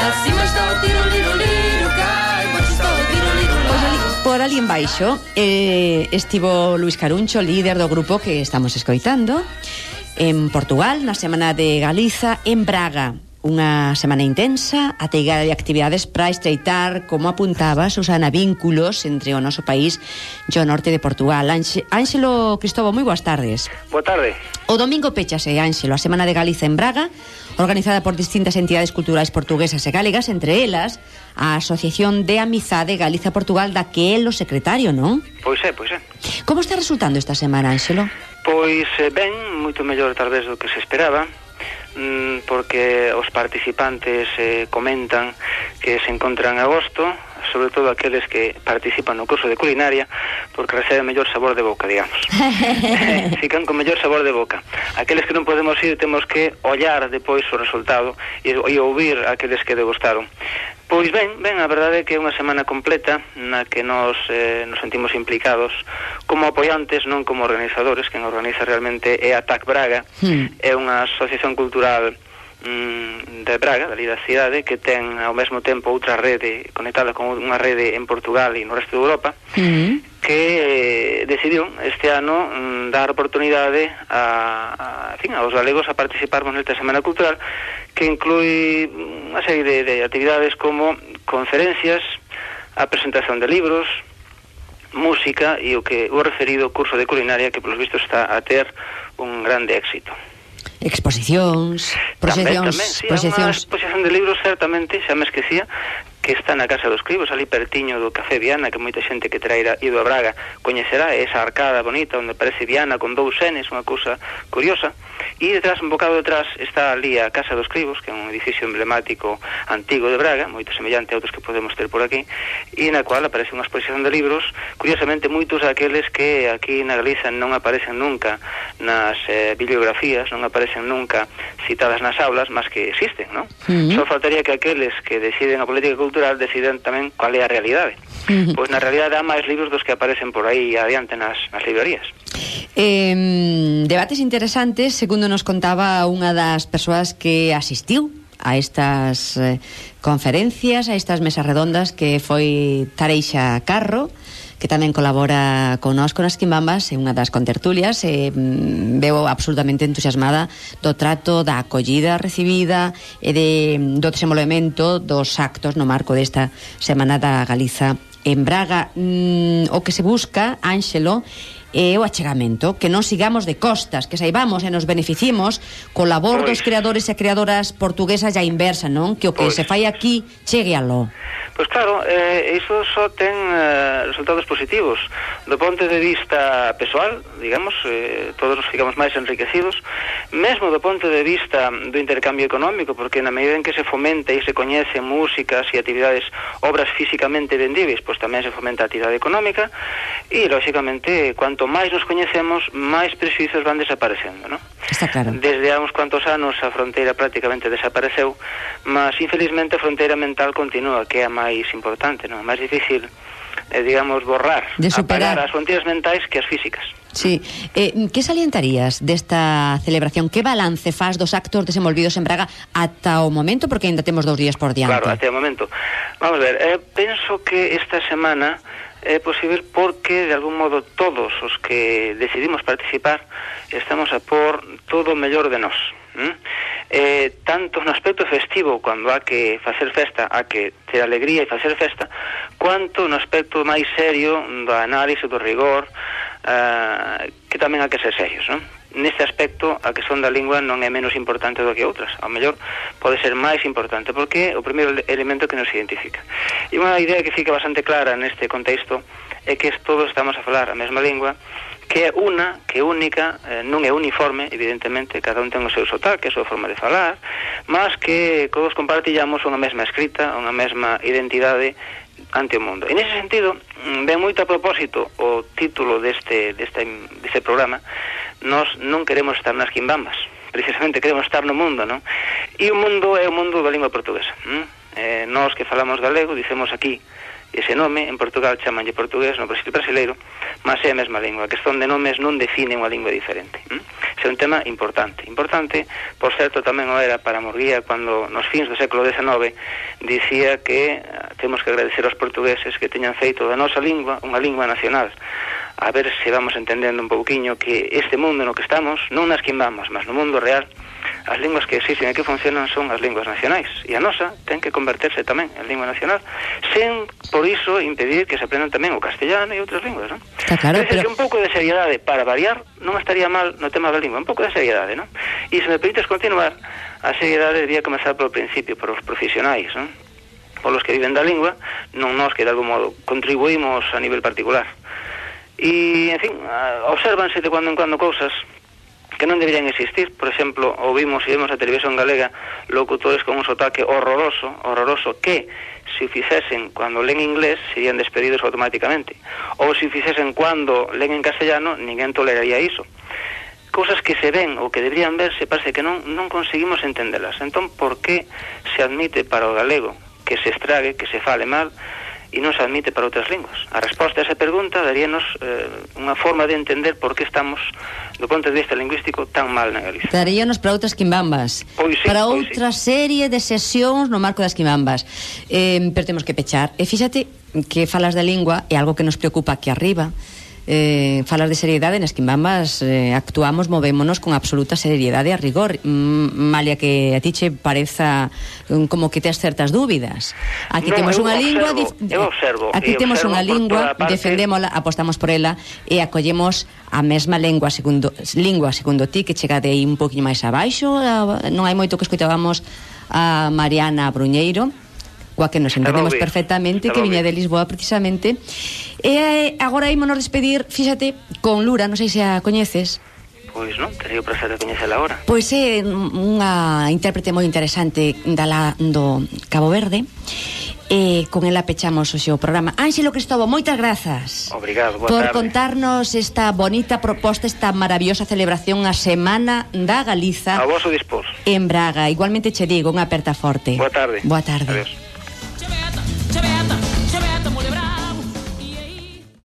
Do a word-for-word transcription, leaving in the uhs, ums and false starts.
cima está o tiro, liro, liro, cá embaixo está o tiro, liro, lá. Pois ali, por ali en baixo eh, estivo Luís Caruncho, líder do grupo que estamos escoitando en Portugal, na Semana de Galiza, en Braga. Unha semana intensa, ateigada de actividades para estreitar, como apuntaba Susana, vínculos entre o noso país e o norte de Portugal. Ánxelo Cristobo, moi boas tardes. Boa tarde. O domingo pechase, Ánxelo, a Semana de Galiza en Braga, organizada por distintas entidades culturais portuguesas e galegas, entre elas a Asociación de Amizade Galiza-Portugal, da que é o secretario, non? Pois é, pois é. Como está resultando esta semana, Ánxelo? Pois ben, moito mellor tal vez do que se esperaba, porque os participantes eh, comentan que se encontran a gosto, sobre todo aqueles que participan no curso de culinaria, porque receben mellor sabor de boca, digamos. Fican con mellor sabor de boca. Aqueles que non podemos ir, temos que ollar depois o resultado e, e ouvir aqueles que degustaron. Pois ben, ben, a verdade é que é unha semana completa na que nos, eh, nos sentimos implicados como apoiantes, non como organizadores. Quen organiza realmente é a T A C Braga, mm. é unha asociación cultural mm, de Braga, da da cidade, que ten ao mesmo tempo outra rede conectada con unha rede en Portugal e no resto de Europa, mm. que eh, decidiu este ano mm, dar oportunidade a, a, en fin, aos galegos a participarmos nesta Semana Cultural, que inclui unha serie de, de actividades como conferencias, a presentación de libros, música e o que o referido curso de culinaria, que polos vistos está a ter un grande éxito. Exposicións, proxeccións, tamén, tamén, sí, proxeccións. Unha exposición de libros, certamente, xa me esquecía, que está na Casa dos Cribos, ali pertiño do Café Viana, que moita xente que traira ido a Braga coñecerá, esa arcada bonita onde parece Viana con dous Ns, unha cousa curiosa. E detrás, un bocado detrás, está ali a Casa dos Cribos, que é un edificio emblemático antigo de Braga, moito semellante a outros que podemos ter por aquí, e na cual aparece unha exposición de libros, curiosamente moitos daqueles que aquí na Galiza non aparecen nunca nas eh, bibliografías, non aparecen nunca citadas nas aulas, mas que existen, non? Uh-huh. Só faltaría que aqueles que deciden a política cultural deciden tamén cual é a realidade. Uh-huh. Pois na realidade há máis libros dos que aparecen por aí adiante nas, nas librerías. Eh, debates interesantes, segundo nos contaba unha das persoas que asistiu a estas eh, conferencias, a estas mesas redondas, que foi Tareixa Carro, que tamén colabora connosco nas Quimbambas, é unha das contertulias, e mm, veo absolutamente entusiasmada do trato, da acollida recibida e de, do desenvolvemento dos actos no marco desta Semana da Galiza en Braga. Mm, o que se busca, Ánxelo, é o achegamento, que non sigamos de costas, que saibamos e nos beneficiemos co labor pois. dos creadores e creadoras portuguesas e a inversa, non? Que o que pois. se fai aquí chegue aló. Pois claro, eh, iso só ten eh, resultados positivos. Do ponto de vista persoal, digamos, eh, todos nos ficamos máis enriquecidos, mesmo do ponto de vista do intercambio económico, porque na medida en que se fomenta e se coñece músicas e actividades, obras físicamente vendíveis, pois tamén se fomenta a actividade económica, e, lógicamente, cuanto máis nos coñecemos, máis prexuizos van desaparecendo, non? Está claro. Desde há uns cuantos anos a fronteira prácticamente desapareceu, mas infelizmente a fronteira mental continúa, que é a máis importante, non? Máis difícil, eh, digamos, borrar, de superar apagar as fronteiras mentais que as físicas. Sí. Eh, que salientarías desta celebración? Que balance faz dos actos desenvolvidos en Braga ata o momento, porque ainda temos dous días por diante? Claro, ata o momento. Vamos ver, eh, penso que esta semana é posible porque, de algún modo, todos os que decidimos participar estamos a por todo o mellor de nós. ¿Mm? Eh, tanto no aspecto festivo, cando há que facer festa, há que ter alegría e facer festa, quanto no aspecto máis serio da análise, do rigor, uh, que tamén há que ser serios, non? Neste aspecto, a questão da lingua non é menos importante do que outras. Ao mellor pode ser máis importante, porque é o primeiro elemento que nos identifica. E unha idea que fica bastante clara neste contexto é que todos estamos a falar a mesma lingua, que é unha, que é única, eh, non é uniforme, evidentemente, cada un ten o seu sotaque, a súa forma de falar, mas que todos compartillamos unha mesma escrita, unha mesma identidade ante o mundo. E nese sentido, ven moito a propósito o título deste, deste, deste programa. Nós non queremos estar nas quimbambas, precisamente queremos estar no mundo, non? E o mundo é o mundo da lingua portuguesa. ¿Mm? Eh, nós que falamos galego, dicemos aquí, ese nome en Portugal chamanlle portugués, no Brasil brasileiro, mas é a mesma lingua. A questão de nomes non define unha lingua diferente. ¿Mm? Ese é un tema importante. Importante, por certo, tamén o era para Murguía cando nos fins do século dezenove dicía que temos que agradecer aos portugueses que teñan feito da nosa lingua unha lingua nacional. A ver se vamos entendendo un pouquiño que este mundo no que estamos, non nas quimbambas, mas no mundo real, as linguas que existen e que funcionan son as linguas nacionais, e a nosa ten que converterse tamén en lingua nacional, sen, por iso, impedir que se aprendan tamén o castellano e outras linguas, non? Está claro, Entonces, pero... un pouco de seriedade para variar non estaría mal no tema da lingua, un pouco de seriedade, non? E se me permites continuar, a seriedade debía comenzar polo principio, por os profesionais, non? Polos que viven da lingua, non nós que de algún modo contribuímos a nivel particular. E, en fin, obsérvanse de cando en cando cousas que non deberían existir. Por exemplo, ouvimos e vemos a televisión galega locutores con un sotaque horroroso, horroroso, que se o fixesen cando len inglés serían despedidos automáticamente, ou se o fixesen cando len en castellano ninguén toleraría iso. Cousas que se ven ou que deberían verse, parece que non, non conseguimos entendelas. Entón, por que se admite para o galego que se estrague, que se fale mal, e non se admite para outras linguas? A resposta a esa pregunta daríanos eh, unha forma de entender por que estamos, do ponto de vista lingüístico, tan mal na Galicia. Daríanos para outras quimbambas, pois sí, para pois outra sí. serie de sesións no marco das quimbambas. Eh, pero temos que pechar. E fíxate que falas da lingua é algo que nos preocupa aquí arriba. Eh, falas de seriedade, nas quimbambas eh, actuamos, movémonos con absoluta seriedade a rigor, mm, malia que a ti che pareza um, como que tes certas dúbidas. Aquí no, temos unha lingua observo, eu observo, aquí temos observo unha lingua, parte... defendémola, apostamos por ela e acollemos a mesma lingua segundo, lingua segundo ti, que chega de aí un poquinho máis abaixo. Non hai moito que escoitábamos a Mariana Bruñeiro, coa que nos entendemos perfectamente, que viña de Lisboa precisamente. E agora ímonos despedir, fíxate, con Lura, non sei se a coñeces. Pois non, teria o prazer de coñecela agora. Pois é unha intérprete moi interesante da la, do Cabo Verde. E con ela pechamos o seu programa. Ánxelo Cristobo, moitas grazas. Obrigado, boa por tarde. contarnos esta bonita proposta, esta maravillosa celebración a Semana da Galiza a vosso dispós en Braga. Igualmente che digo, unha aperta forte. Boa tarde. Boa tarde. Adiós.